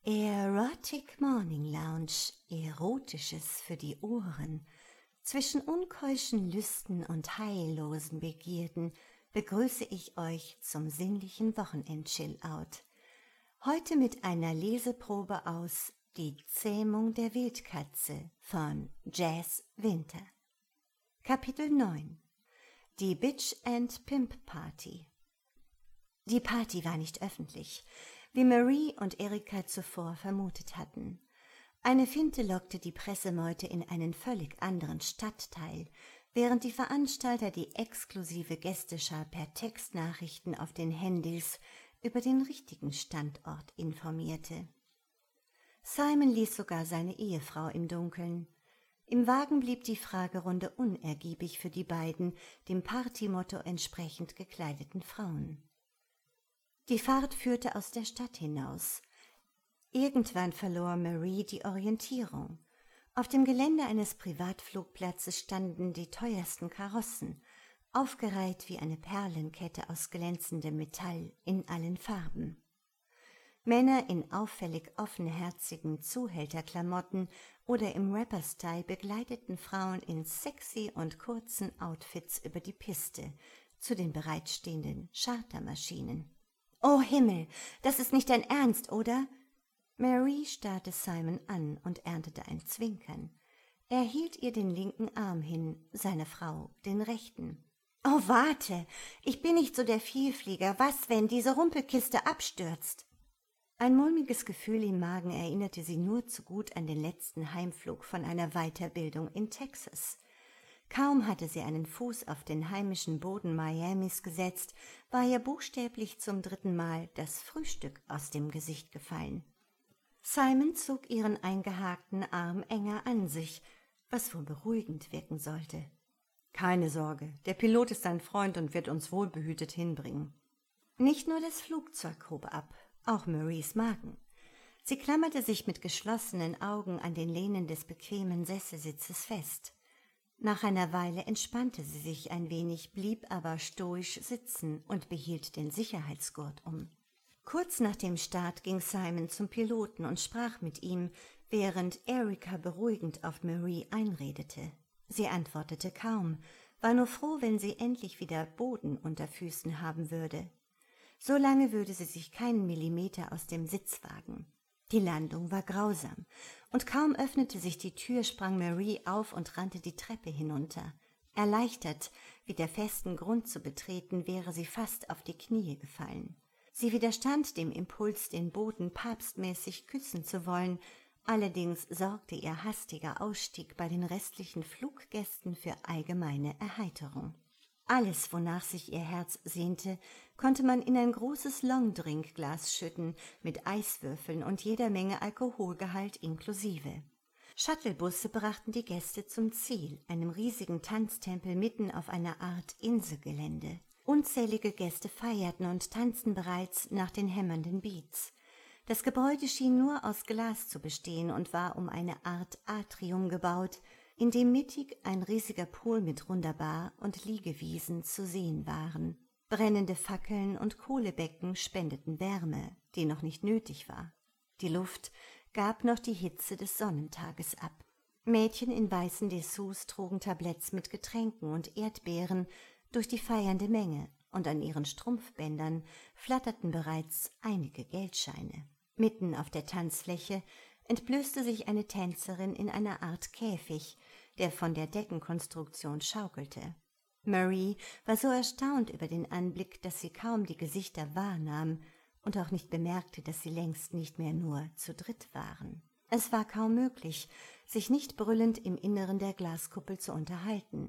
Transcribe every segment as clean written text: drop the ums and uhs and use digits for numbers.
Erotic Morning Lounge, Erotisches für die Ohren. Zwischen unkeuschen Lüsten und heillosen Begierden begrüße ich euch zum sinnlichen Wochenend-Chill-Out. Heute mit einer Leseprobe aus Die Zähmung der Wildkatze von Jazz Winter. Kapitel 9 Die Bitch and Pimp Party. Die Party war nicht öffentlich, wie Marie und Erika zuvor vermutet hatten. Eine Finte lockte die Pressemeute in einen völlig anderen Stadtteil, während die Veranstalter die exklusive Gästeschar per Textnachrichten auf den Handys über den richtigen Standort informierte. Simon ließ sogar seine Ehefrau im Dunkeln. Im Wagen blieb die Fragerunde unergiebig für die beiden, dem Partymotto entsprechend gekleideten Frauen. Die Fahrt führte aus der Stadt hinaus. Irgendwann verlor Marie die Orientierung. Auf dem Gelände eines Privatflugplatzes standen die teuersten Karossen, aufgereiht wie eine Perlenkette aus glänzendem Metall in allen Farben. Männer in auffällig offenherzigen Zuhälterklamotten oder im Rapper-Style begleiteten Frauen in sexy und kurzen Outfits über die Piste zu den bereitstehenden Chartermaschinen. »Oh Himmel, das ist nicht dein Ernst, oder?« Marie starrte Simon an und erntete ein Zwinkern. Er hielt ihr den linken Arm hin, seiner Frau den rechten. »Oh, warte, ich bin nicht so der Vielflieger. Was, wenn diese Rumpelkiste abstürzt?« Ein mulmiges Gefühl im Magen erinnerte sie nur zu gut an den letzten Heimflug von einer Weiterbildung in Texas. Kaum hatte sie einen Fuß auf den heimischen Boden Miamis gesetzt, war ihr buchstäblich zum 3. Mal das Frühstück aus dem Gesicht gefallen. Simon zog ihren eingehakten Arm enger an sich, was wohl beruhigend wirken sollte. »Keine Sorge, der Pilot ist ein Freund und wird uns wohlbehütet hinbringen.« Nicht nur das Flugzeug hob ab, auch Maries Magen. Sie klammerte sich mit geschlossenen Augen an den Lehnen des bequemen Sesselsitzes fest. Nach einer Weile entspannte sie sich ein wenig, blieb aber stoisch sitzen und behielt den Sicherheitsgurt um. Kurz nach dem Start ging Simon zum Piloten und sprach mit ihm, während Erika beruhigend auf Marie einredete. Sie antwortete kaum, war nur froh, wenn sie endlich wieder Boden unter Füßen haben würde. So lange würde sie sich keinen Millimeter aus dem Sitz wagen. Die Landung war grausam, und kaum öffnete sich die Tür, sprang Marie auf und rannte die Treppe hinunter. Erleichtert, wieder festen Grund zu betreten, wäre sie fast auf die Knie gefallen. Sie widerstand dem Impuls, den Boden papstmäßig küssen zu wollen, allerdings sorgte ihr hastiger Ausstieg bei den restlichen Fluggästen für allgemeine Erheiterung. Alles, wonach sich ihr Herz sehnte, konnte man in ein großes Longdrinkglas schütten, mit Eiswürfeln und jeder Menge Alkoholgehalt inklusive. Shuttlebusse brachten die Gäste zum Ziel, einem riesigen Tanztempel mitten auf einer Art Inselgelände. Unzählige Gäste feierten und tanzten bereits nach den hämmernden Beats. Das Gebäude schien nur aus Glas zu bestehen und war um eine Art Atrium gebaut, in dem mittig ein riesiger Pool mit runder Bar und Liegewiesen zu sehen waren. Brennende Fackeln und Kohlebecken spendeten Wärme, die noch nicht nötig war. Die Luft gab noch die Hitze des Sonnentages ab. Mädchen in weißen Dessous trugen Tabletts mit Getränken und Erdbeeren durch die feiernde Menge, und an ihren Strumpfbändern flatterten bereits einige Geldscheine. Mitten auf der Tanzfläche entblößte sich eine Tänzerin in einer Art Käfig, der von der Deckenkonstruktion schaukelte. Marie war so erstaunt über den Anblick, dass sie kaum die Gesichter wahrnahm und auch nicht bemerkte, dass sie längst nicht mehr nur zu dritt waren. Es war kaum möglich, sich nicht brüllend im Inneren der Glaskuppel zu unterhalten.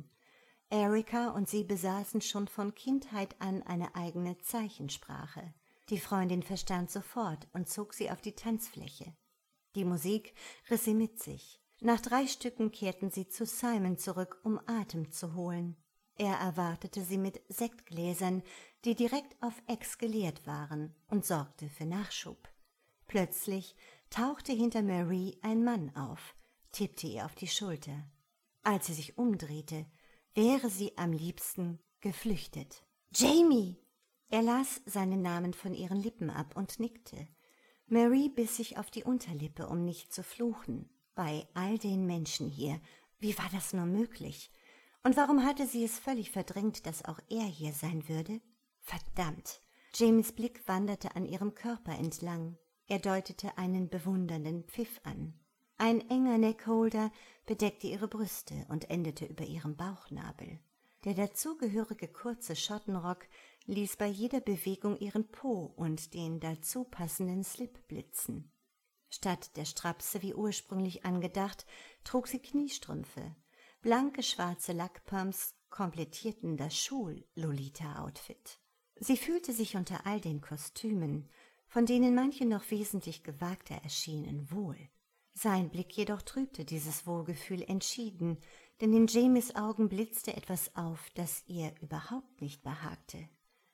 Erika und sie besaßen schon von Kindheit an eine eigene Zeichensprache. Die Freundin verstand sofort und zog sie auf die Tanzfläche. Die Musik riss sie mit sich. Nach 3 Stücken kehrten sie zu Simon zurück, um Atem zu holen. Er erwartete sie mit Sektgläsern, die direkt auf Ex geleert waren, und sorgte für Nachschub. Plötzlich tauchte hinter Marie ein Mann auf, tippte ihr auf die Schulter. Als sie sich umdrehte, wäre sie am liebsten geflüchtet. »Jamie!« Er las seinen Namen von ihren Lippen ab und nickte. Mary biss sich auf die Unterlippe, um nicht zu fluchen. Bei all den Menschen hier, wie war das nur möglich? Und warum hatte sie es völlig verdrängt, dass auch er hier sein würde? Verdammt! Jamies Blick wanderte an ihrem Körper entlang. Er deutete einen bewundernden Pfiff an. Ein enger Neckholder bedeckte ihre Brüste und endete über ihrem Bauchnabel. Der dazugehörige kurze Schottenrock ließ bei jeder Bewegung ihren Po und den dazu passenden Slip blitzen. Statt der Strapse wie ursprünglich angedacht, trug sie Kniestrümpfe. Blanke schwarze Lackpumps komplettierten das Schul-Lolita-Outfit. Sie fühlte sich unter all den Kostümen, von denen manche noch wesentlich gewagter erschienen, wohl. Sein Blick jedoch trübte dieses Wohlgefühl entschieden, denn in Jamies Augen blitzte etwas auf, das ihr überhaupt nicht behagte.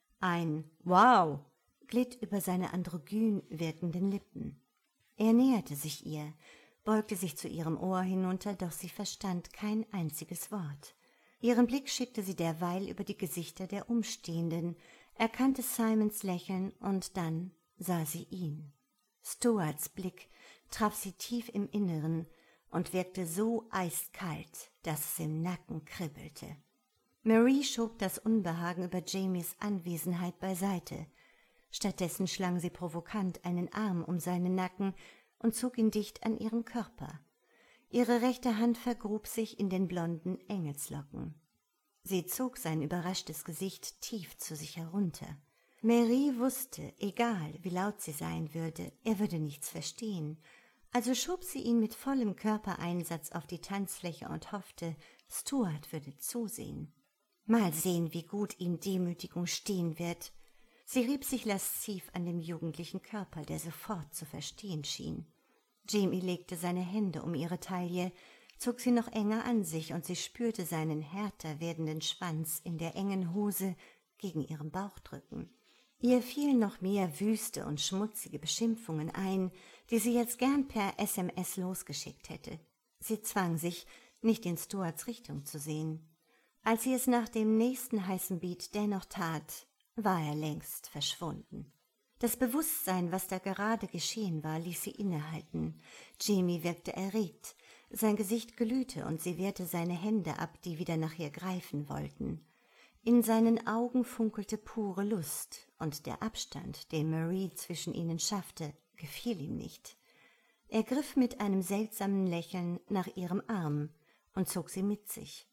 Ein »Wow« glitt über seine androgyn wirkenden Lippen. Er näherte sich ihr, beugte sich zu ihrem Ohr hinunter, doch sie verstand kein einziges Wort. Ihren Blick schickte sie derweil über die Gesichter der Umstehenden, erkannte Simons Lächeln und dann sah sie ihn. Stuarts Blick traf sie tief im Inneren und wirkte so eiskalt, dass es im Nacken kribbelte. Marie schob das Unbehagen über Jamies Anwesenheit beiseite. Stattdessen schlang sie provokant einen Arm um seinen Nacken und zog ihn dicht an ihren Körper. Ihre rechte Hand vergrub sich in den blonden Engelslocken. Sie zog sein überraschtes Gesicht tief zu sich herunter. Mary wusste, egal wie laut sie sein würde, er würde nichts verstehen. Also schob sie ihn mit vollem Körpereinsatz auf die Tanzfläche und hoffte, Stuart würde zusehen. Mal sehen, wie gut ihm Demütigung stehen wird. Sie rieb sich lasziv an dem jugendlichen Körper, der sofort zu verstehen schien. Jamie legte seine Hände um ihre Taille, zog sie noch enger an sich und sie spürte seinen härter werdenden Schwanz in der engen Hose gegen ihren Bauch drücken. Ihr fielen noch mehr wüste und schmutzige Beschimpfungen ein, die sie jetzt gern per SMS losgeschickt hätte. Sie zwang sich, nicht in Stuarts Richtung zu sehen. Als sie es nach dem nächsten heißen Beat dennoch tat, war er längst verschwunden. Das Bewusstsein, was da gerade geschehen war, ließ sie innehalten. Jamie wirkte erregt, sein Gesicht glühte und sie wehrte seine Hände ab, die wieder nach ihr greifen wollten. In seinen Augen funkelte pure Lust, und der Abstand, den Marie zwischen ihnen schaffte, gefiel ihm nicht. Er griff mit einem seltsamen Lächeln nach ihrem Arm und zog sie mit sich.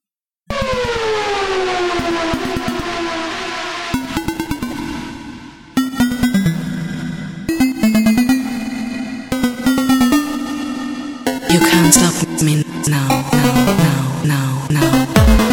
You can't stop me now, now, now, now, now.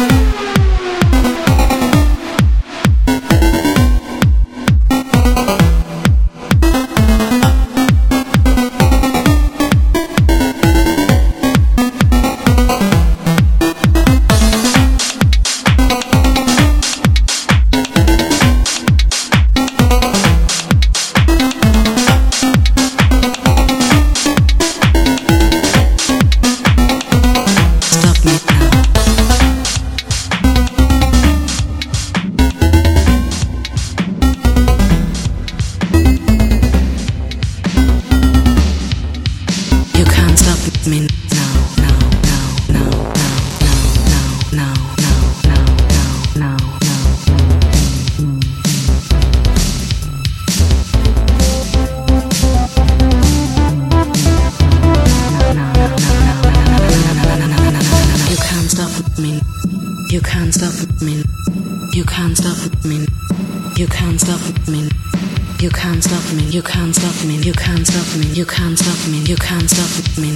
You can't stop me. You can't stop me. You can't stop me. You can't stop me. You can't stop me. You can't stop me. You can't stop me. You can't stop me.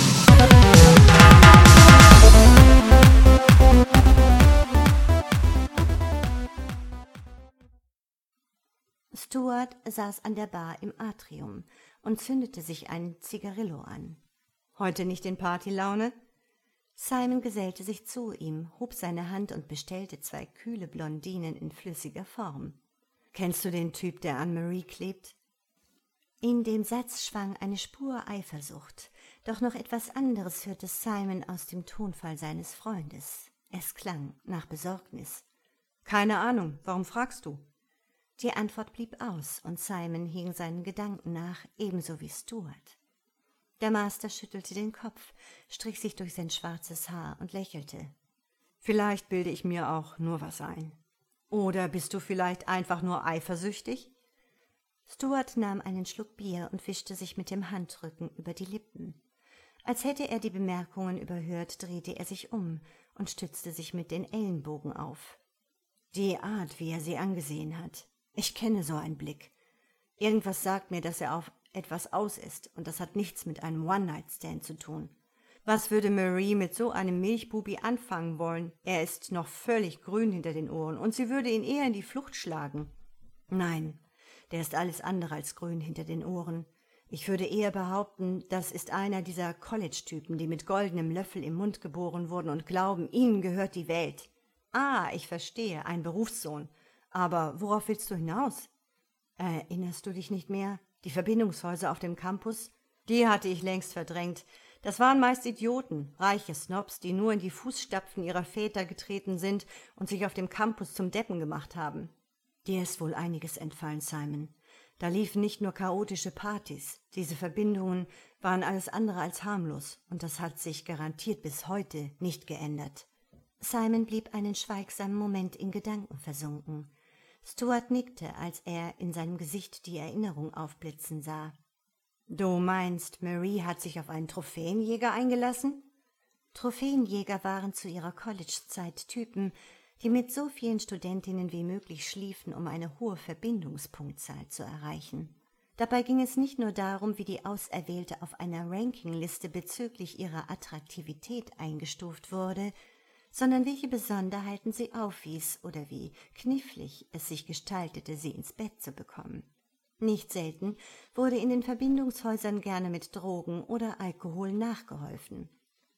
Stuart saß an der Bar im Atrium und zündete sich ein Zigarillo an. »Heute nicht in Partylaune?« Simon gesellte sich zu ihm, hob seine Hand und bestellte 2 kühle Blondinen in flüssiger Form. »Kennst du den Typ, der an Marie klebt?« In dem Satz schwang eine Spur Eifersucht, doch noch etwas anderes hörte Simon aus dem Tonfall seines Freundes. Es klang nach Besorgnis. »Keine Ahnung, warum fragst du?« Die Antwort blieb aus, und Simon hing seinen Gedanken nach, ebenso wie Stuart. Der Master schüttelte den Kopf, strich sich durch sein schwarzes Haar und lächelte. »Vielleicht bilde ich mir auch nur was ein. Oder bist du vielleicht einfach nur eifersüchtig?« Stuart nahm einen Schluck Bier und wischte sich mit dem Handrücken über die Lippen. Als hätte er die Bemerkungen überhört, drehte er sich um und stützte sich mit den Ellenbogen auf. Die Art, wie er sie angesehen hat. Ich kenne so einen Blick. Irgendwas sagt mir, dass er auf etwas aus ist, und das hat nichts mit einem One-Night-Stand zu tun. Was würde Marie mit so einem Milchbubi anfangen wollen? Er ist noch völlig grün hinter den Ohren, und sie würde ihn eher in die Flucht schlagen. Nein, der ist alles andere als grün hinter den Ohren. Ich würde eher behaupten, das ist einer dieser College-Typen, die mit goldenem Löffel im Mund geboren wurden und glauben, ihnen gehört die Welt. Ah, ich verstehe, ein Berufssohn. Aber worauf willst du hinaus? Erinnerst du dich nicht mehr? Die Verbindungshäuser auf dem Campus? Die hatte ich längst verdrängt. Das waren meist Idioten, reiche Snobs, die nur in die Fußstapfen ihrer Väter getreten sind und sich auf dem Campus zum Deppen gemacht haben. Dir ist wohl einiges entfallen, Simon. Da liefen nicht nur chaotische Partys. Diese Verbindungen waren alles andere als harmlos, und das hat sich garantiert bis heute nicht geändert. Simon blieb einen schweigsamen Moment in Gedanken versunken. Stuart nickte, als er in seinem Gesicht die Erinnerung aufblitzen sah. »Du meinst, Marie hat sich auf einen Trophäenjäger eingelassen?« Trophäenjäger waren zu ihrer College-Zeit Typen, die mit so vielen Studentinnen wie möglich schliefen, um eine hohe Verbindungspunktzahl zu erreichen. Dabei ging es nicht nur darum, wie die Auserwählte auf einer Rankingliste bezüglich ihrer Attraktivität eingestuft wurde, sondern welche Besonderheiten sie aufwies oder wie knifflig es sich gestaltete, sie ins Bett zu bekommen. Nicht selten wurde in den Verbindungshäusern gerne mit Drogen oder Alkohol nachgeholfen.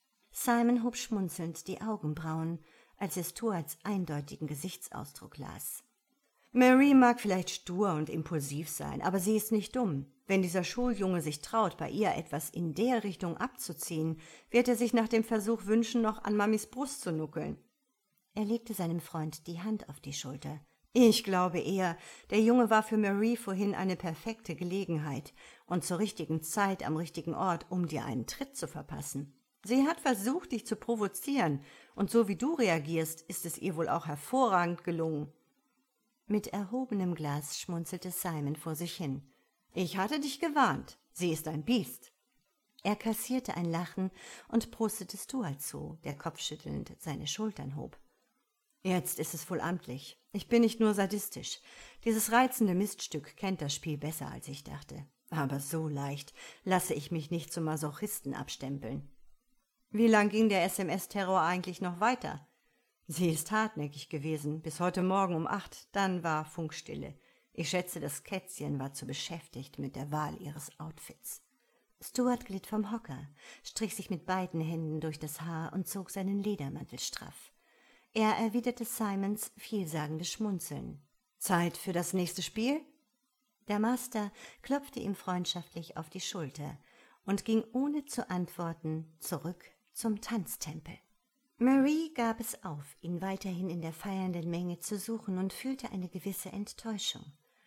Simon hob schmunzelnd die Augenbrauen, als er Stuarts eindeutigen Gesichtsausdruck las. Marie mag vielleicht stur und impulsiv sein, aber sie ist nicht dumm. Wenn dieser Schuljunge sich traut, bei ihr etwas in der Richtung abzuziehen, wird er sich nach dem Versuch wünschen, noch an Mamis Brust zu nuckeln. Er legte seinem Freund die Hand auf die Schulter. Ich glaube eher, der Junge war für Marie vorhin eine perfekte Gelegenheit und zur richtigen Zeit am richtigen Ort, um dir einen Tritt zu verpassen. Sie hat versucht, dich zu provozieren, und so wie du reagierst, ist es ihr wohl auch hervorragend gelungen. Mit erhobenem Glas schmunzelte Simon vor sich hin. Ich hatte dich gewarnt, sie ist ein Biest. Er kassierte ein Lachen und prostete Stuart zu, der kopfschüttelnd seine Schultern hob. Jetzt ist es wohl amtlich. Ich bin nicht nur sadistisch. Dieses reizende Miststück kennt das Spiel besser, als ich dachte. Aber so leicht lasse ich mich nicht zum Masochisten abstempeln. Wie lang ging der SMS-Terror eigentlich noch weiter? Sie ist hartnäckig gewesen, bis heute Morgen um 8, dann war Funkstille. Ich schätze, das Kätzchen war zu beschäftigt mit der Wahl ihres Outfits. Stuart glitt vom Hocker, strich sich mit beiden Händen durch das Haar und zog seinen Ledermantel straff. Er erwiderte Simons vielsagendes Schmunzeln. »Zeit für das nächste Spiel?« Der Master klopfte ihm freundschaftlich auf die Schulter und ging ohne zu antworten zurück zum Tanztempel. Marie gab es auf, ihn weiterhin in der feiernden Menge zu suchen, und fühlte eine gewisse Enttäuschung.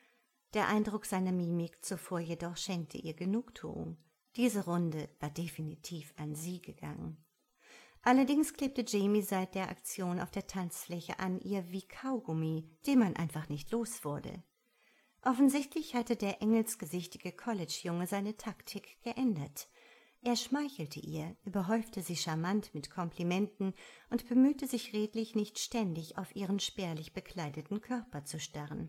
Der Eindruck seiner Mimik zuvor jedoch schenkte ihr Genugtuung. Diese Runde war definitiv an sie gegangen. Allerdings klebte Jamie seit der Aktion auf der Tanzfläche an ihr wie Kaugummi, den man einfach nicht los wurde. Offensichtlich hatte der engelsgesichtige College-Junge seine Taktik geändert. Er schmeichelte ihr, überhäufte sie charmant mit Komplimenten und bemühte sich redlich, nicht ständig auf ihren spärlich bekleideten Körper zu starren.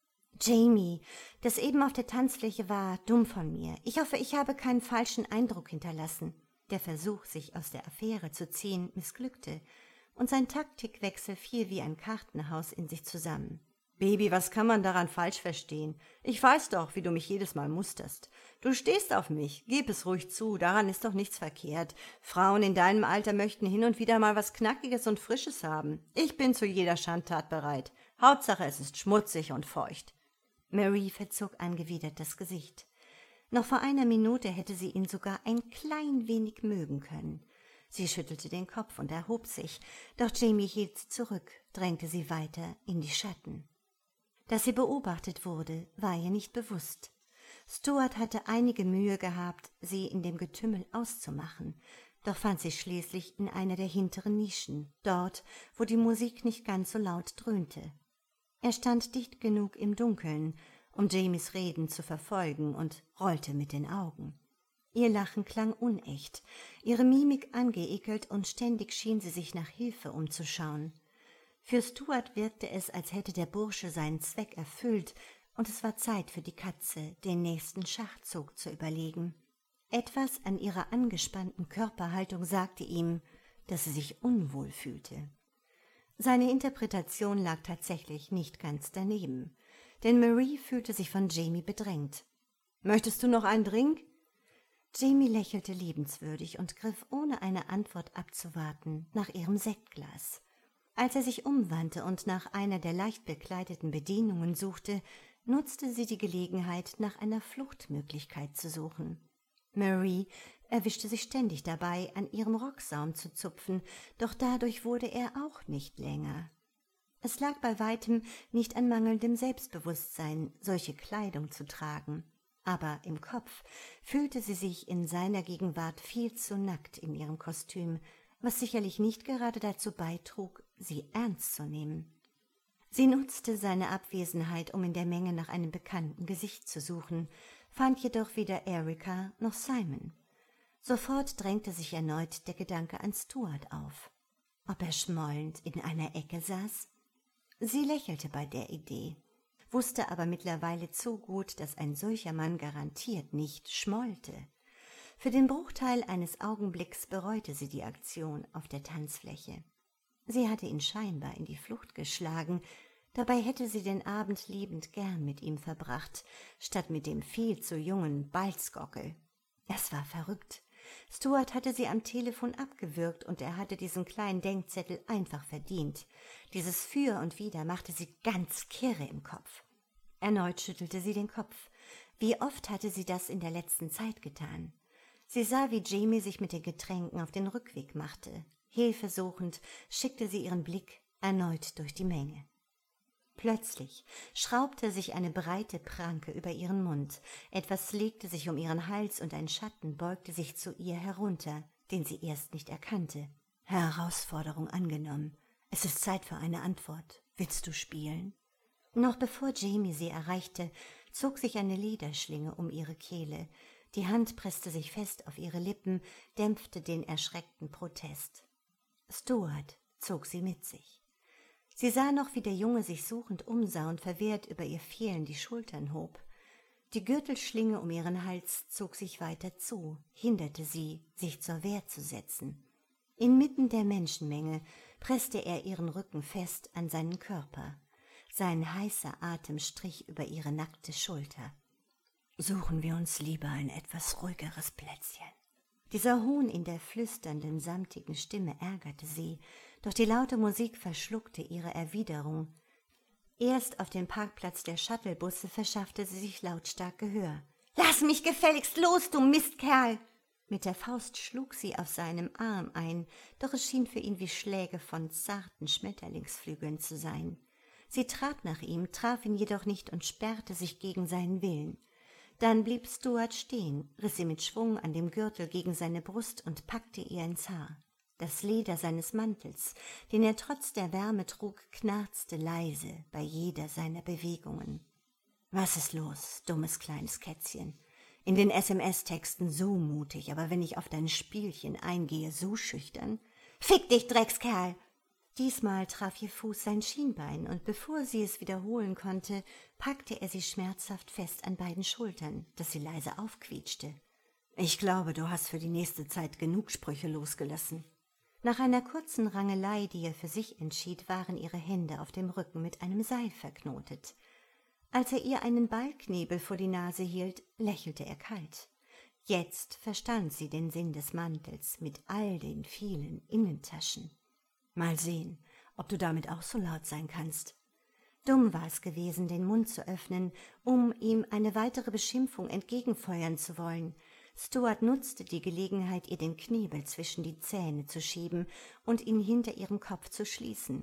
»Jamie, das eben auf der Tanzfläche war dumm von mir. Ich hoffe, ich habe keinen falschen Eindruck hinterlassen.« Der Versuch, sich aus der Affäre zu ziehen, missglückte, und sein Taktikwechsel fiel wie ein Kartenhaus in sich zusammen. »Baby, was kann man daran falsch verstehen? Ich weiß doch, wie du mich jedes Mal musterst. Du stehst auf mich, gib es ruhig zu, daran ist doch nichts verkehrt. Frauen in deinem Alter möchten hin und wieder mal was Knackiges und Frisches haben. Ich bin zu jeder Schandtat bereit. Hauptsache, es ist schmutzig und feucht.« Marie verzog angewidert das Gesicht. Noch vor einer Minute hätte sie ihn sogar ein klein wenig mögen können. Sie schüttelte den Kopf und erhob sich, doch Jamie hielt sie zurück, drängte sie weiter in die Schatten. Dass sie beobachtet wurde, war ihr nicht bewusst. Stuart hatte einige Mühe gehabt, sie in dem Getümmel auszumachen, doch fand sie schließlich in einer der hinteren Nischen, dort, wo die Musik nicht ganz so laut dröhnte. Er stand dicht genug im Dunkeln, um Jamies Reden zu verfolgen, und rollte mit den Augen. Ihr Lachen klang unecht, ihre Mimik angeekelt, und ständig schien sie sich nach Hilfe umzuschauen. Für Stuart wirkte es, als hätte der Bursche seinen Zweck erfüllt, und es war Zeit für die Katze, den nächsten Schachzug zu überlegen. Etwas an ihrer angespannten Körperhaltung sagte ihm, dass sie sich unwohl fühlte. Seine Interpretation lag tatsächlich nicht ganz daneben, denn Marie fühlte sich von Jamie bedrängt. »Möchtest du noch einen Drink?« Jamie lächelte liebenswürdig und griff, ohne eine Antwort abzuwarten, nach ihrem Sektglas. Als er sich umwandte und nach einer der leicht bekleideten Bedienungen suchte, nutzte sie die Gelegenheit, nach einer Fluchtmöglichkeit zu suchen. Marie erwischte sich ständig dabei, an ihrem Rocksaum zu zupfen, doch dadurch wurde er auch nicht länger. Es lag bei weitem nicht an mangelndem Selbstbewusstsein, solche Kleidung zu tragen, aber im Kopf fühlte sie sich in seiner Gegenwart viel zu nackt in ihrem Kostüm, was sicherlich nicht gerade dazu beitrug, sie ernst zu nehmen. Sie nutzte seine Abwesenheit, um in der Menge nach einem bekannten Gesicht zu suchen, fand jedoch weder Erika noch Simon. Sofort drängte sich erneut der Gedanke an Stuart auf. Ob er schmollend in einer Ecke saß? Sie lächelte bei der Idee, wusste aber mittlerweile zu gut, dass ein solcher Mann garantiert nicht schmollte. Für den Bruchteil eines Augenblicks bereute sie die Aktion auf der Tanzfläche. Sie hatte ihn scheinbar in die Flucht geschlagen, dabei hätte sie den Abend liebend gern mit ihm verbracht, statt mit dem viel zu jungen Balzgockel. Es war verrückt. Stuart hatte sie am Telefon abgewürgt, und er hatte diesen kleinen Denkzettel einfach verdient. Dieses Für und Wider machte sie ganz kirre im Kopf. Erneut schüttelte sie den Kopf. Wie oft hatte sie das in der letzten Zeit getan? Sie sah, wie Jamie sich mit den Getränken auf den Rückweg machte. Hilfesuchend schickte sie ihren Blick erneut durch die Menge. Plötzlich schraubte sich eine breite Pranke über ihren Mund, etwas legte sich um ihren Hals und ein Schatten beugte sich zu ihr herunter, den sie erst nicht erkannte. Herausforderung angenommen. Es ist Zeit für eine Antwort. Willst du spielen? Noch bevor Jamie sie erreichte, zog sich eine Lederschlinge um ihre Kehle. Die Hand presste sich fest auf ihre Lippen, dämpfte den erschreckten Protest. Stuart zog sie mit sich. Sie sah noch, wie der Junge sich suchend umsah und verwehrt über ihr Fehlen die Schultern hob. Die Gürtelschlinge um ihren Hals zog sich weiter zu, hinderte sie, sich zur Wehr zu setzen. Inmitten der Menschenmenge presste er ihren Rücken fest an seinen Körper. Sein heißer Atem strich über ihre nackte Schulter. »Suchen wir uns lieber ein etwas ruhigeres Plätzchen.« Dieser Hohn in der flüsternden, samtigen Stimme ärgerte sie, doch die laute Musik verschluckte ihre Erwiderung. Erst auf dem Parkplatz der Shuttlebusse verschaffte sie sich lautstark Gehör. »Lass mich gefälligst los, du Mistkerl!« Mit der Faust schlug sie auf seinem Arm ein, doch es schien für ihn wie Schläge von zarten Schmetterlingsflügeln zu sein. Sie trat nach ihm, traf ihn jedoch nicht und sperrte sich gegen seinen Willen. Dann blieb Stuart stehen, riss sie mit Schwung an dem Gürtel gegen seine Brust und packte ihr ins Haar. Das Leder seines Mantels, den er trotz der Wärme trug, knarzte leise bei jeder seiner Bewegungen. »Was ist los, dummes kleines Kätzchen? In den SMS-Texten so mutig, aber wenn ich auf dein Spielchen eingehe, so schüchtern? Fick dich, Dreckskerl!« Diesmal traf ihr Fuß sein Schienbein, und bevor sie es wiederholen konnte, packte er sie schmerzhaft fest an beiden Schultern, dass sie leise aufquietschte. »Ich glaube, du hast für die nächste Zeit genug Sprüche losgelassen.« Nach einer kurzen Rangelei, die er für sich entschied, waren ihre Hände auf dem Rücken mit einem Seil verknotet. Als er ihr einen Ballknebel vor die Nase hielt, lächelte er kalt. Jetzt verstand sie den Sinn des Mantels mit all den vielen Innentaschen. »Mal sehen, ob du damit auch so laut sein kannst.« Dumm war es gewesen, den Mund zu öffnen, um ihm eine weitere Beschimpfung entgegenfeuern zu wollen. Stuart nutzte die Gelegenheit, ihr den Knebel zwischen die Zähne zu schieben und ihn hinter ihrem Kopf zu schließen.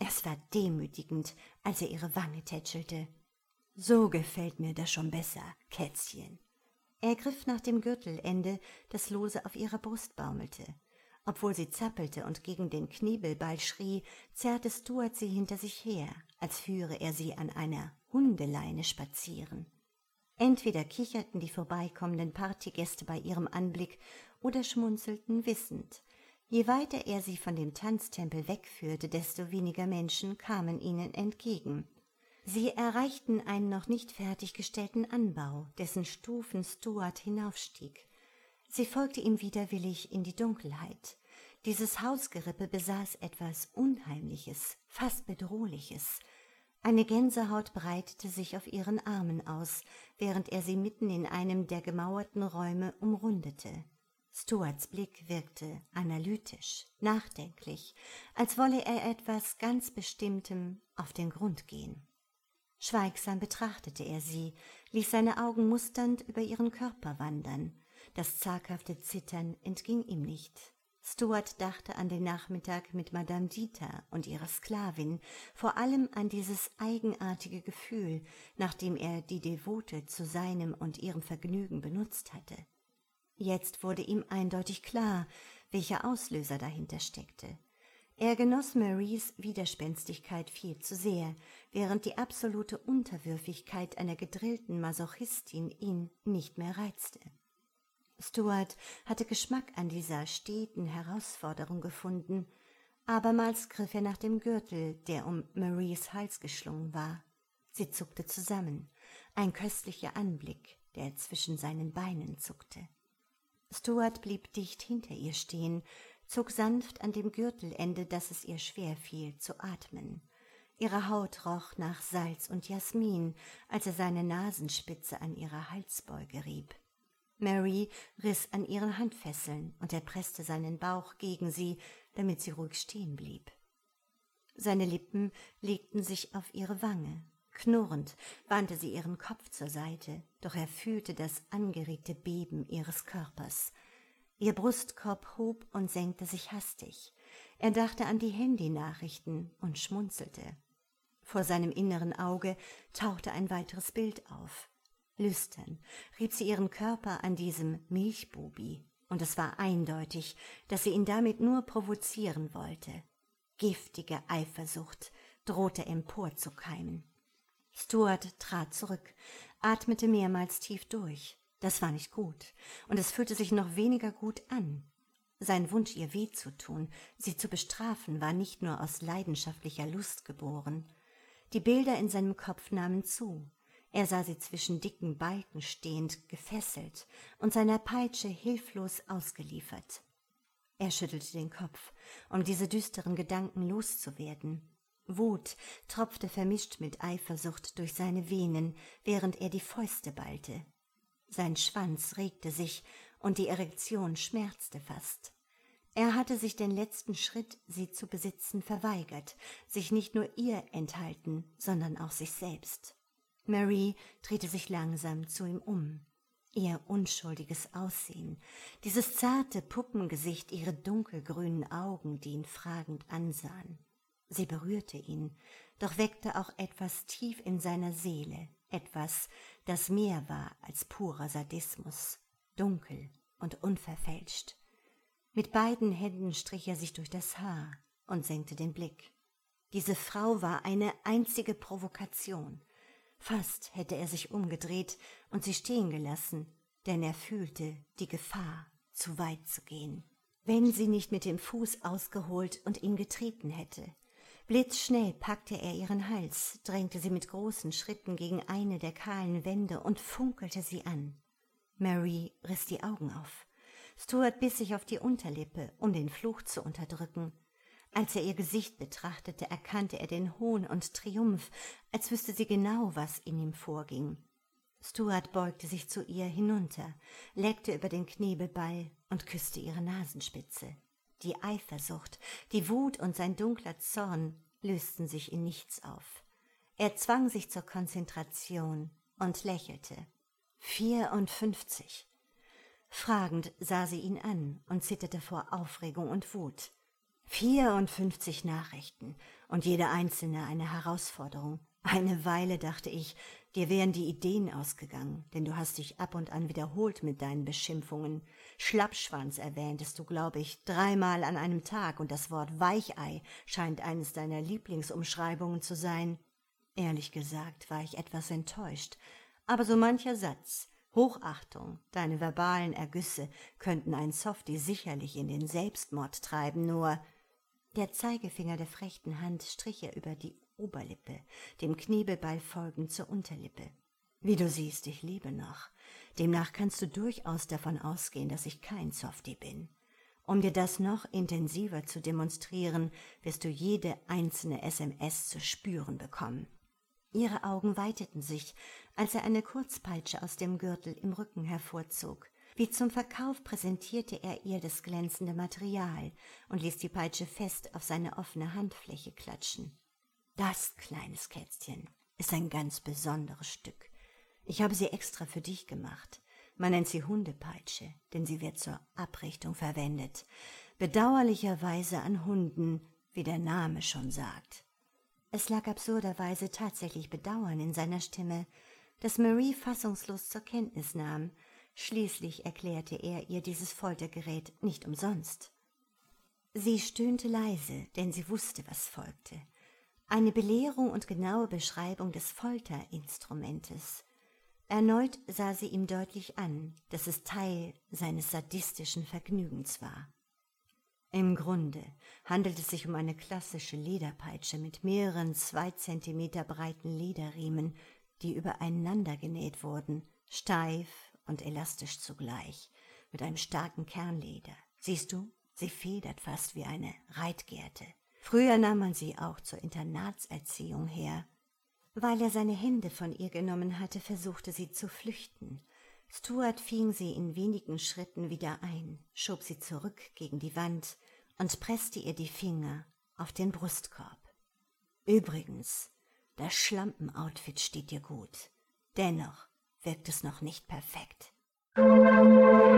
Es war demütigend, als er ihre Wange tätschelte. »So gefällt mir das schon besser, Kätzchen.« Er griff nach dem Gürtelende, das lose auf ihrer Brust baumelte. Obwohl sie zappelte und gegen den Knebelball schrie, zerrte Stuart sie hinter sich her, als führe er sie an einer Hundeleine spazieren. Entweder kicherten die vorbeikommenden Partygäste bei ihrem Anblick oder schmunzelten wissend. Je weiter er sie von dem Tanztempel wegführte, desto weniger Menschen kamen ihnen entgegen. Sie erreichten einen noch nicht fertiggestellten Anbau, dessen Stufen Stuart hinaufstieg. Sie folgte ihm widerwillig in die Dunkelheit. Dieses Hausgerippe besaß etwas Unheimliches, fast Bedrohliches. Eine Gänsehaut breitete sich auf ihren Armen aus, während er sie mitten in einem der gemauerten Räume umrundete. Stuarts Blick wirkte analytisch, nachdenklich, als wolle er etwas ganz Bestimmtem auf den Grund gehen. Schweigsam betrachtete er sie, ließ seine Augen musternd über ihren Körper wandern. Das zaghafte Zittern entging ihm nicht. Stuart dachte an den Nachmittag mit Madame Dieter und ihrer Sklavin, vor allem an dieses eigenartige Gefühl, nachdem er die Devote zu seinem und ihrem Vergnügen benutzt hatte. Jetzt wurde ihm eindeutig klar, welcher Auslöser dahinter steckte. Er genoss Maries Widerspenstigkeit viel zu sehr, während die absolute Unterwürfigkeit einer gedrillten Masochistin ihn nicht mehr reizte. Stuart hatte Geschmack an dieser steten Herausforderung gefunden. Abermals griff er nach dem Gürtel, der um Maries Hals geschlungen war. Sie zuckte zusammen, ein köstlicher Anblick, der zwischen seinen Beinen zuckte. Stuart blieb dicht hinter ihr stehen, zog sanft an dem Gürtelende, dass es ihr schwer fiel, zu atmen. Ihre Haut roch nach Salz und Jasmin, als er seine Nasenspitze an ihrer Halsbeuge rieb. Mary riss an ihren Handfesseln und er presste seinen Bauch gegen sie, damit sie ruhig stehen blieb. Seine Lippen legten sich auf ihre Wange. Knurrend wandte sie ihren Kopf zur Seite, doch er fühlte das angeregte Beben ihres Körpers. Ihr Brustkorb hob und senkte sich hastig. Er dachte an die Handynachrichten und schmunzelte. Vor seinem inneren Auge tauchte ein weiteres Bild auf. Lüstern rieb sie ihren Körper an diesem Milchbubi, und es war eindeutig, dass sie ihn damit nur provozieren wollte. Giftige Eifersucht drohte emporzukeimen. Stuart trat zurück, atmete mehrmals tief durch. Das war nicht gut, und es fühlte sich noch weniger gut an. Sein Wunsch, ihr weh zu tun, sie zu bestrafen, war nicht nur aus leidenschaftlicher Lust geboren. Die Bilder in seinem Kopf nahmen zu. Er sah sie zwischen dicken Balken stehend, gefesselt und seiner Peitsche hilflos ausgeliefert. Er schüttelte den Kopf, um diese düsteren Gedanken loszuwerden. Wut tropfte vermischt mit Eifersucht durch seine Venen, während er die Fäuste ballte. Sein Schwanz regte sich und die Erektion schmerzte fast. Er hatte sich den letzten Schritt, sie zu besitzen, verweigert, sich nicht nur ihr enthalten, sondern auch sich selbst. Mary drehte sich langsam zu ihm um. Ihr unschuldiges Aussehen, dieses zarte Puppengesicht, ihre dunkelgrünen Augen, die ihn fragend ansahen. Sie berührte ihn, doch weckte auch etwas tief in seiner Seele, etwas, das mehr war als purer Sadismus, dunkel und unverfälscht. Mit beiden Händen strich er sich durch das Haar und senkte den Blick. Diese Frau war eine einzige Provokation. Fast hätte er sich umgedreht und sie stehen gelassen, denn er fühlte die Gefahr, zu weit zu gehen. Wenn sie nicht mit dem Fuß ausgeholt und ihn getreten hätte. Blitzschnell packte er ihren Hals, drängte sie mit großen Schritten gegen eine der kahlen Wände und funkelte sie an. Mary riss die Augen auf. Stuart biss sich auf die Unterlippe, um den Fluch zu unterdrücken. Als er ihr Gesicht betrachtete, erkannte er den Hohn und Triumph, als wüsste sie genau, was in ihm vorging. Stuart beugte sich zu ihr hinunter, leckte über den Knebelball und küsste ihre Nasenspitze. Die Eifersucht, die Wut und sein dunkler Zorn lösten sich in nichts auf. Er zwang sich zur Konzentration und lächelte. 54. Fragend sah sie ihn an und zitterte vor Aufregung und Wut. 54 Nachrichten und jede einzelne eine Herausforderung. Eine Weile dachte ich, dir wären die Ideen ausgegangen, denn du hast dich ab und an wiederholt mit deinen Beschimpfungen. Schlappschwanz erwähntest du, glaube ich, 3-mal an einem Tag, und das Wort Weichei scheint eines deiner Lieblingsumschreibungen zu sein. Ehrlich gesagt war ich etwas enttäuscht, aber so mancher Satz, Hochachtung, deine verbalen Ergüsse könnten einen Softie sicherlich in den Selbstmord treiben, nur der Zeigefinger der frechen Hand strich er über die Oberlippe, dem Knebelball folgend zur Unterlippe. Wie du siehst, ich lebe noch. Demnach kannst du durchaus davon ausgehen, dass ich kein Softie bin. Um dir das noch intensiver zu demonstrieren, wirst du jede einzelne SMS zu spüren bekommen. Ihre Augen weiteten sich, als er eine Kurzpeitsche aus dem Gürtel im Rücken hervorzog. Wie zum Verkauf präsentierte er ihr das glänzende Material und ließ die Peitsche fest auf seine offene Handfläche klatschen. Das, kleines Kätzchen, ist ein ganz besonderes Stück. Ich habe sie extra für dich gemacht. Man nennt sie Hundepeitsche, denn sie wird zur Abrichtung verwendet. Bedauerlicherweise an Hunden, wie der Name schon sagt. Es lag absurderweise tatsächlich Bedauern in seiner Stimme, das Marie fassungslos zur Kenntnis nahm. Schließlich erklärte er ihr dieses Foltergerät nicht umsonst. Sie stöhnte leise, denn sie wusste, was folgte. Eine Belehrung und genaue Beschreibung des Folterinstrumentes. Erneut sah sie ihm deutlich an, dass es Teil seines sadistischen Vergnügens war. Im Grunde handelt es sich um eine klassische Lederpeitsche mit mehreren 2 Zentimeter breiten Lederriemen, die übereinander genäht wurden, steif und elastisch zugleich, mit einem starken Kernleder. Siehst du, sie federt fast wie eine Reitgerte. Früher nahm man sie auch zur Internatserziehung her. Weil er seine Hände von ihr genommen hatte, versuchte sie zu flüchten. Stuart fing sie in wenigen Schritten wieder ein, schob sie zurück gegen die Wand und presste ihr die Finger auf den Brustkorb. Übrigens, das Schlampenoutfit steht dir gut. Dennoch wirkt es noch nicht perfekt.